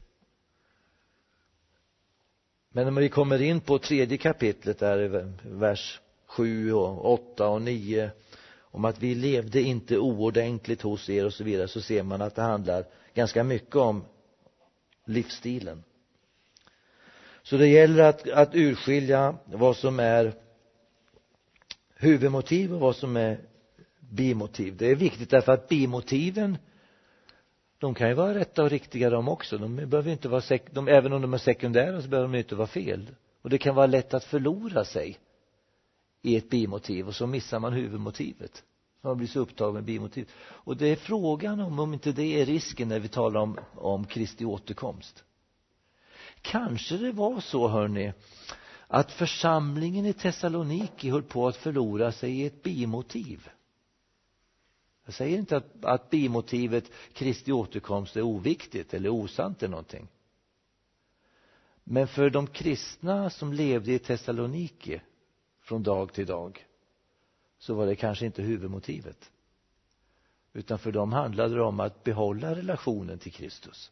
Men när vi kommer in på tredje kapitlet där, vers sju och åtta och nio, om att vi levde inte oordentligt hos er och så vidare, så ser man att det handlar ganska mycket om livsstilen. Så det gäller att, att urskilja vad som är huvudmotiv och vad som är bimotiv. Det är viktigt därför att bimotiven, de kan ju vara rätta och riktiga de också. De behöver inte vara sek- de, även om de är sekundära så behöver de inte vara fel. Och det kan vara lätt att förlora sig i ett bimotiv, och så missar man huvudmotivet. Man blir så upptagen med bimotiv. Och det är frågan om om inte det är risken när vi talar om, om Kristi återkomst. Kanske det var så, hörni, att församlingen i Thessaloniki höll på att förlora sig i ett bimotiv. Jag säger inte att, att bimotivet Kristi återkomst är oviktigt eller osant eller någonting. Men för de kristna som levde i Thessaloniki från dag till dag, så var det kanske inte huvudmotivet. Utan för dem handlade det om att behålla relationen till Kristus.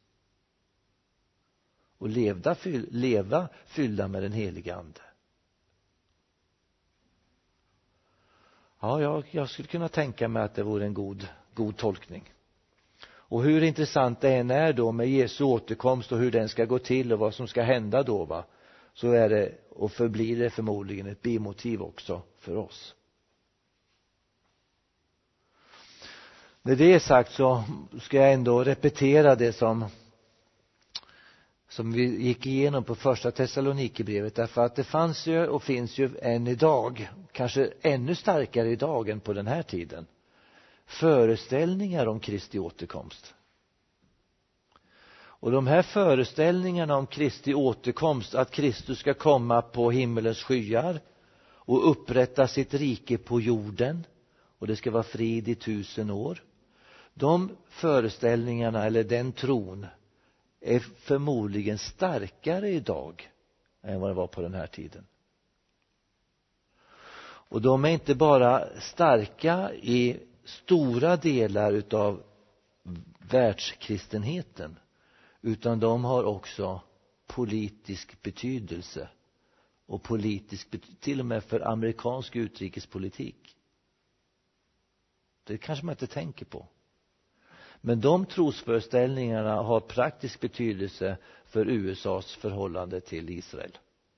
Och levda, leva fyllda med den heliga ande. Ja, jag, jag skulle kunna tänka mig att det vore en god, god tolkning. Och hur intressant det än är då med Jesu återkomst och hur den ska gå till och vad som ska hända då, va, så är det och förblir det förmodligen ett bimotiv också för oss. När det är sagt så ska jag ändå repetera det som som vi gick igenom på första Thessalonikerbrevet, därför att det fanns ju och finns ju än idag, kanske ännu starkare idag än på den här tiden, föreställningar om Kristi återkomst. Och de här föreställningarna om Kristi återkomst, att Kristus ska komma på himmelens skyar och upprätta sitt rike på jorden, och det ska vara frid i tusen år. De föreställningarna, eller den tron, är förmodligen starkare idag än vad det var på den här tiden. Och de är inte bara starka i stora delar utav världskristenheten, utan de har också politisk betydelse, och politisk till och med för amerikansk utrikespolitik. Det kanske man inte tänker på. Men de trosföreställningarna har praktisk betydelse för U S A:s förhållande till Israel.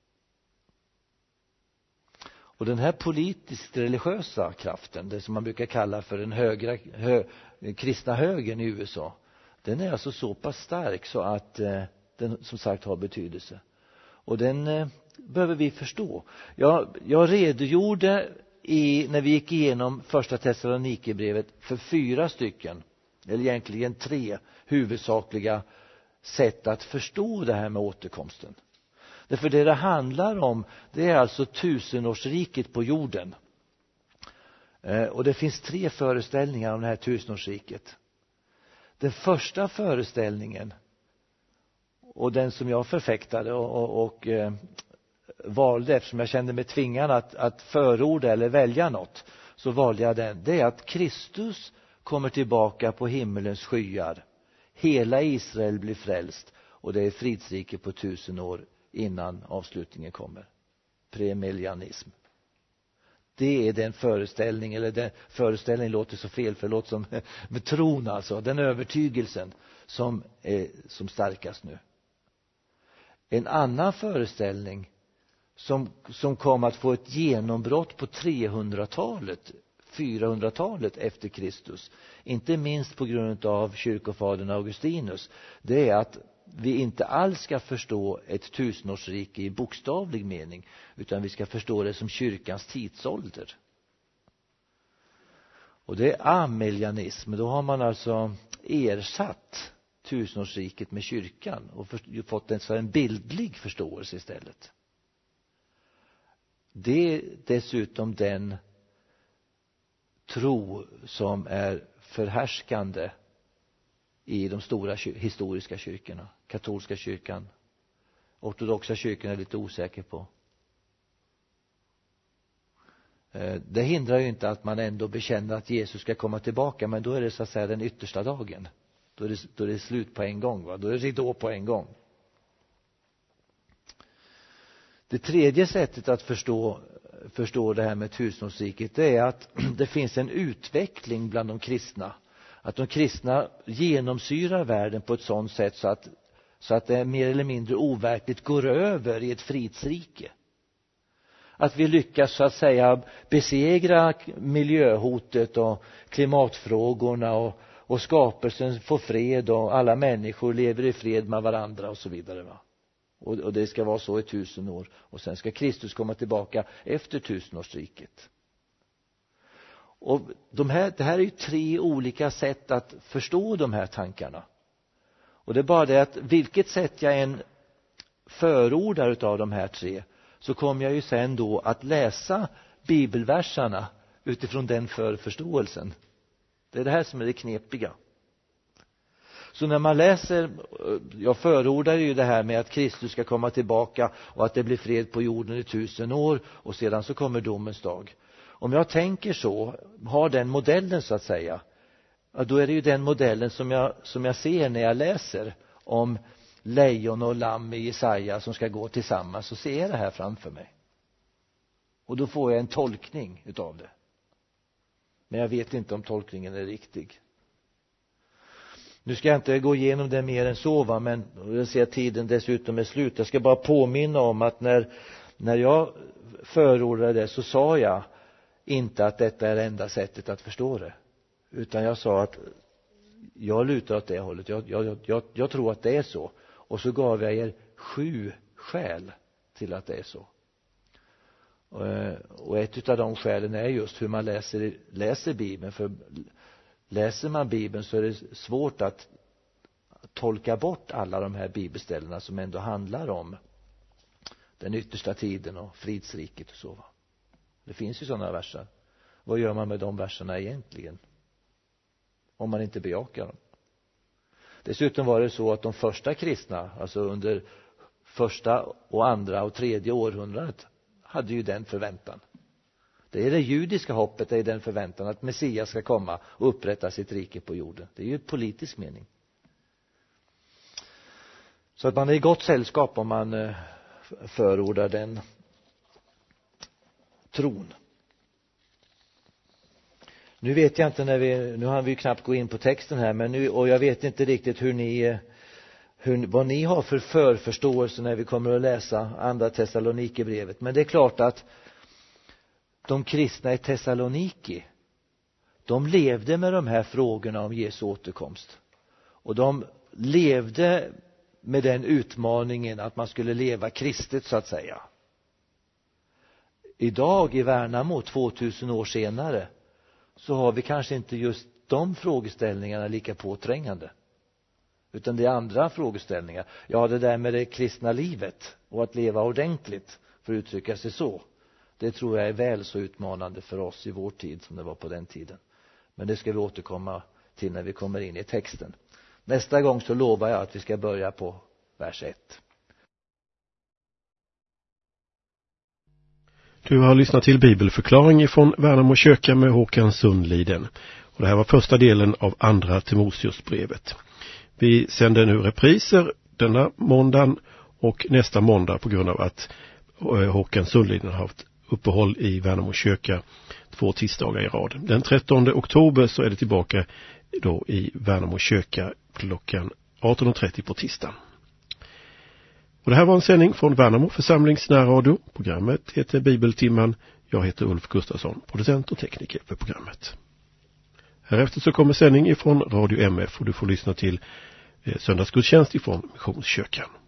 Och den här politiskt religiösa kraften, det som man brukar kalla för den högra, hö, kristna högern i U S A, den är alltså så pass stark så att eh, den som sagt har betydelse. Och den eh, behöver vi förstå. Jag, jag redogjorde i, när vi gick igenom första Thessalonikerbrevet för fyra stycken, eller egentligen tre huvudsakliga sätt att förstå det här med återkomsten. Därför det det handlar om, det är alltså tusenårsriket på jorden. Eh, och det finns tre föreställningar om det här tusenårsriket. Den första föreställningen, och den som jag förfäktade och, och, och eh, valde, eftersom jag kände mig tvingad att, att förorda eller välja något, så valde jag den. Det är att Kristus kommer tillbaka på himmelens skyar. Hela Israel blir frälst, och det är fridsrike på tusen år innan avslutningen kommer. Premillennialism. Det är den föreställning, eller den föreställning låter så fel, för det låter som med tron, alltså den övertygelsen som är som starkast nu. En annan föreställning som, som kom att få ett genombrott på trehundratalet, fyrahundratalet efter Kristus, inte minst på grund av kyrkofadern Augustinus, det är att vi inte alls ska förstå ett tusenårsrike i bokstavlig mening, utan vi ska förstå det som kyrkans tidsålder. Och det är amiljanism. Då har man alltså ersatt tusenårsriket med kyrkan och för, fått en, så en bildlig förståelse istället. Det är dessutom den tro som är förhärskande i de stora historiska kyrkorna. Katolska kyrkan, ortodoxa kyrkan är lite osäker på. Det hindrar ju inte att man ändå bekänner att Jesus ska komma tillbaka, men då är det så att säga den yttersta dagen. Då är det, då är det slut på en gång, va? Då är det ridå på en gång. Det tredje sättet att förstå, förstå det här med tusenårsriket, det är att det finns en utveckling bland de kristna. Att de kristna genomsyrar världen på ett sådant sätt så att, så att det mer eller mindre overkligt går över i ett fridsrike. Att vi lyckas så att säga besegra miljöhotet och klimatfrågorna och, och skapelsen får fred och alla människor lever i fred med varandra och så vidare, va? Och, och det ska vara så i tusen år. Och sen ska Kristus komma tillbaka efter tusenårsriket. Och de här, det här är ju tre olika sätt att förstå de här tankarna. Och det är bara det att vilket sätt jag än förordar utav de här tre, så kommer jag ju sen då att läsa bibelversarna utifrån den förförståelsen. Det är det här som är det knepiga. Så när man läser, jag förordar ju det här med att Kristus ska komma tillbaka och att det blir fred på jorden i tusen år och sedan så kommer domens dag. Om jag tänker så, har den modellen så att säga, då är det ju den modellen som jag, som jag ser när jag läser om lejon och lamm i Jesaja som ska gå tillsammans, så ser jag det här framför mig. Och då får jag en tolkning utav det. Men jag vet inte om tolkningen är riktig. Nu ska jag inte gå igenom det mer än så, va? Men jag ser att tiden dessutom är slut. Jag ska bara påminna om att när, när jag förordade det, så sa jag inte att detta är det enda sättet att förstå det. Utan jag sa att jag lutar åt det hållet. Jag, jag, jag, jag tror att det är så. Och så gav jag er sju skäl till att det är så. Och ett av de skälen är just hur man läser, läser Bibeln. För läser man Bibeln så är det svårt att tolka bort alla de här bibelställena som ändå handlar om den yttersta tiden och fridsriket och så. Det finns ju sådana verser. Vad gör man med de verserna egentligen? Om man inte bejakar dem. Dessutom var det så att de första kristna, alltså under första och andra och tredje århundradet, hade ju den förväntan. Det är det judiska hoppet, det är den förväntan att Messias ska komma och upprätta sitt rike på jorden. Det är ju politisk mening. Så att man är i gott sällskap om man förordar den tron. Nu vet jag inte när vi, nu har vi knappt gå in på texten här, men nu, och jag vet inte riktigt hur ni, hur, vad ni har för förförståelse när vi kommer att läsa andra Thessalonikerbrevet. Men det är klart att de kristna i Thessaloniki, de levde med de här frågorna om Jesu återkomst. Och de levde med den utmaningen att man skulle leva kristet så att säga. Idag i Värnamo, tvåtusen år senare, så har vi kanske inte just de frågeställningarna lika påträngande. Utan det är andra frågeställningar. Ja, det där med det kristna livet och att leva ordentligt, för att uttrycka sig så. Det tror jag är väl så utmanande för oss i vår tid som det var på den tiden. Men det ska vi återkomma till när vi kommer in i texten. Nästa gång så lovar jag att vi ska börja på vers ett. Du har lyssnat till bibelförklaring från Värnamo kyrka med Håkan Sundliden. Och det här var första delen av andra Timoteusbrevet. Vi sänder nu repriser denna måndagen och nästa måndag på grund av att Håkan Sundliden har haft uppehåll i Värnamo kyrka två tisdagar i rad. Den trettonde oktober så är det tillbaka då i Värnamo kyrka klockan arton trettio på tisdagen. Och det här var en sändning från Värnamo församlings närradio. Programmet heter Bibeltimman. Jag heter Ulf Gustafsson, producent och tekniker för programmet. Härefter så kommer sändning ifrån Radio M F och du får lyssna till söndagsgudstjänst ifrån Missionskyrkan.